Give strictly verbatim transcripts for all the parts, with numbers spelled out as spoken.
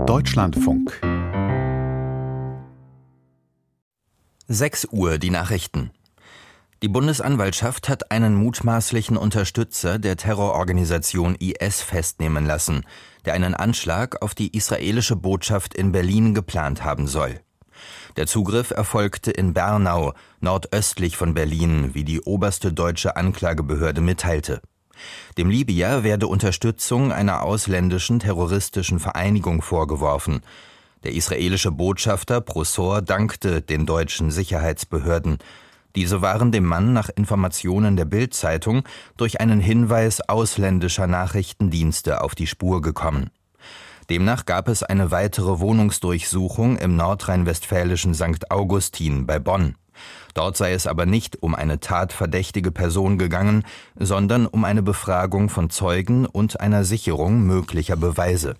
Deutschlandfunk. sechs Uhr, die Nachrichten. Die Bundesanwaltschaft hat einen mutmaßlichen Unterstützer der Terrororganisation I S festnehmen lassen, der einen Anschlag auf die israelische Botschaft in Berlin geplant haben soll. Der Zugriff erfolgte in Bernau, nordöstlich von Berlin, wie die oberste deutsche Anklagebehörde mitteilte. Dem Libyer werde Unterstützung einer ausländischen terroristischen Vereinigung vorgeworfen. Der israelische Botschafter Prosor dankte den deutschen Sicherheitsbehörden. Diese waren dem Mann nach Informationen der Bild-Zeitung durch einen Hinweis ausländischer Nachrichtendienste auf die Spur gekommen. Demnach gab es eine weitere Wohnungsdurchsuchung im nordrhein-westfälischen Sankt Augustin bei Bonn. Dort sei es aber nicht um eine tatverdächtige Person gegangen, sondern um eine Befragung von Zeugen und einer Sicherung möglicher Beweise.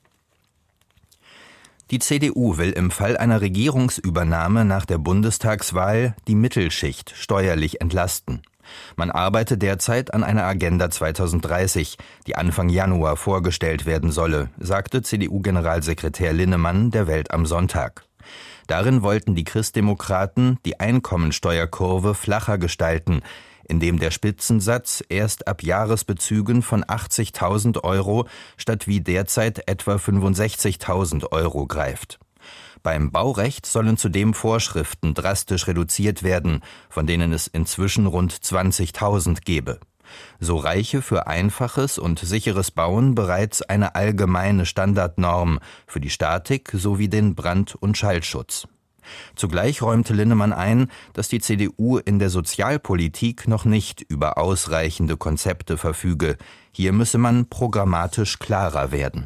Die C D U will im Fall einer Regierungsübernahme nach der Bundestagswahl die Mittelschicht steuerlich entlasten. Man arbeite derzeit an einer Agenda zweitausenddreißig, die Anfang Januar vorgestellt werden solle, sagte C D U-Generalsekretär Linnemann der Welt am Sonntag. Darin wollten die Christdemokraten die Einkommensteuerkurve flacher gestalten, indem der Spitzensatz erst ab Jahresbezügen von achtzigtausend Euro statt wie derzeit etwa fünfundsechzigtausend Euro greift. Beim Baurecht sollen zudem Vorschriften drastisch reduziert werden, von denen es inzwischen rund zwanzigtausend gebe. So reiche für einfaches und sicheres Bauen bereits eine allgemeine Standardnorm für die Statik sowie den Brand- und Schallschutz. Zugleich räumte Linnemann ein, dass die C D U in der Sozialpolitik noch nicht über ausreichende Konzepte verfüge. Hier müsse man programmatisch klarer werden.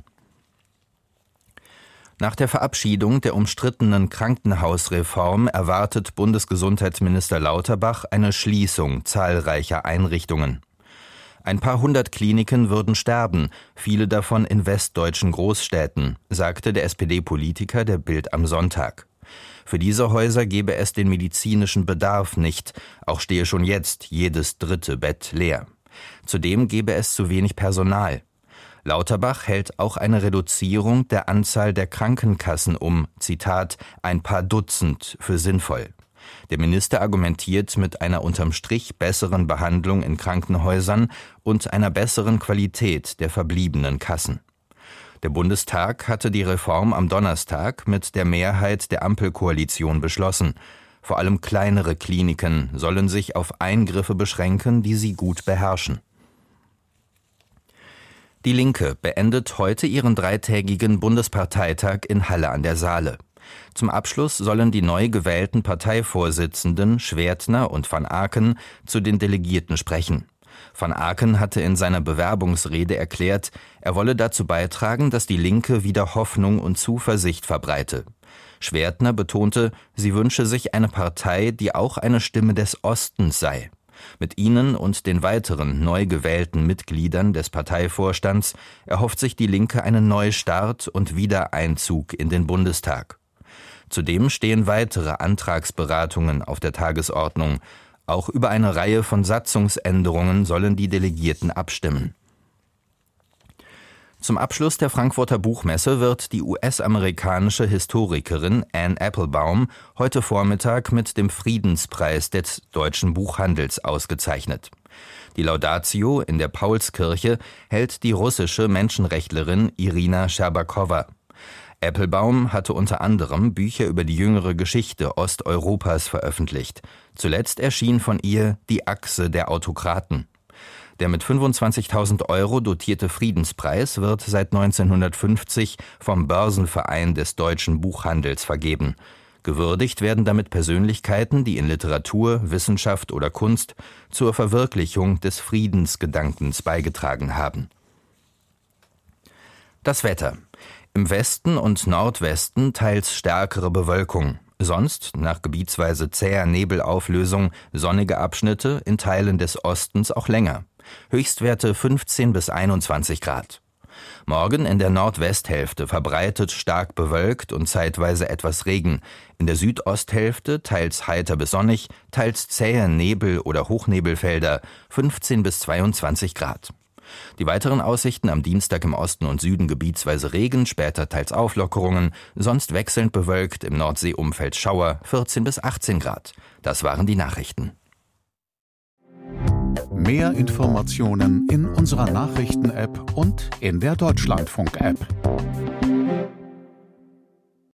Nach der Verabschiedung der umstrittenen Krankenhausreform erwartet Bundesgesundheitsminister Lauterbach eine Schließung zahlreicher Einrichtungen. Ein paar hundert Kliniken würden sterben, viele davon in westdeutschen Großstädten, sagte der S P D-Politiker der Bild am Sonntag. Für diese Häuser gebe es den medizinischen Bedarf nicht, auch stehe schon jetzt jedes dritte Bett leer. Zudem gebe es zu wenig Personal. Lauterbach hält auch eine Reduzierung der Anzahl der Krankenkassen um, Zitat, ein paar Dutzend für sinnvoll. Der Minister argumentiert mit einer unterm Strich besseren Behandlung in Krankenhäusern und einer besseren Qualität der verbliebenen Kassen. Der Bundestag hatte die Reform am Donnerstag mit der Mehrheit der Ampelkoalition beschlossen. Vor allem kleinere Kliniken sollen sich auf Eingriffe beschränken, die sie gut beherrschen. Die Linke beendet heute ihren dreitägigen Bundesparteitag in Halle an der Saale. Zum Abschluss sollen die neu gewählten Parteivorsitzenden Schwertner und van Aken zu den Delegierten sprechen. Van Aken hatte in seiner Bewerbungsrede erklärt, er wolle dazu beitragen, dass die Linke wieder Hoffnung und Zuversicht verbreite. Schwertner betonte, sie wünsche sich eine Partei, die auch eine Stimme des Ostens sei. Mit ihnen und den weiteren neu gewählten Mitgliedern des Parteivorstands erhofft sich die Linke einen Neustart und Wiedereinzug in den Bundestag. Zudem stehen weitere Antragsberatungen auf der Tagesordnung. Auch über eine Reihe von Satzungsänderungen sollen die Delegierten abstimmen. Zum Abschluss der Frankfurter Buchmesse wird die U S-amerikanische Historikerin Anne Applebaum heute Vormittag mit dem Friedenspreis des deutschen Buchhandels ausgezeichnet. Die Laudatio in der Paulskirche hält die russische Menschenrechtlerin Irina Scherbakowa. Applebaum hatte unter anderem Bücher über die jüngere Geschichte Osteuropas veröffentlicht. Zuletzt erschien von ihr Die Achse der Autokraten. Der mit fünfundzwanzigtausend Euro dotierte Friedenspreis wird seit neunzehnhundertfünfzig vom Börsenverein des deutschen Buchhandels vergeben. Gewürdigt werden damit Persönlichkeiten, die in Literatur, Wissenschaft oder Kunst zur Verwirklichung des Friedensgedankens beigetragen haben. Das Wetter. Im Westen und Nordwesten teils stärkere Bewölkung. Sonst, nach gebietsweise zäher Nebelauflösung, sonnige Abschnitte, in Teilen des Ostens auch länger. Höchstwerte fünfzehn bis einundzwanzig Grad. Morgen in der Nordwesthälfte verbreitet stark bewölkt und zeitweise etwas Regen. In der Südosthälfte teils heiter bis sonnig, teils zähe Nebel- oder Hochnebelfelder, fünfzehn bis zweiundzwanzig Grad. Die weiteren Aussichten: am Dienstag im Osten und Süden gebietsweise Regen, später teils Auflockerungen, sonst wechselnd bewölkt, im Nordseeumfeld Schauer, vierzehn bis achtzehn Grad. Das waren die Nachrichten. Mehr Informationen in unserer Nachrichten-App und in der Deutschlandfunk-App.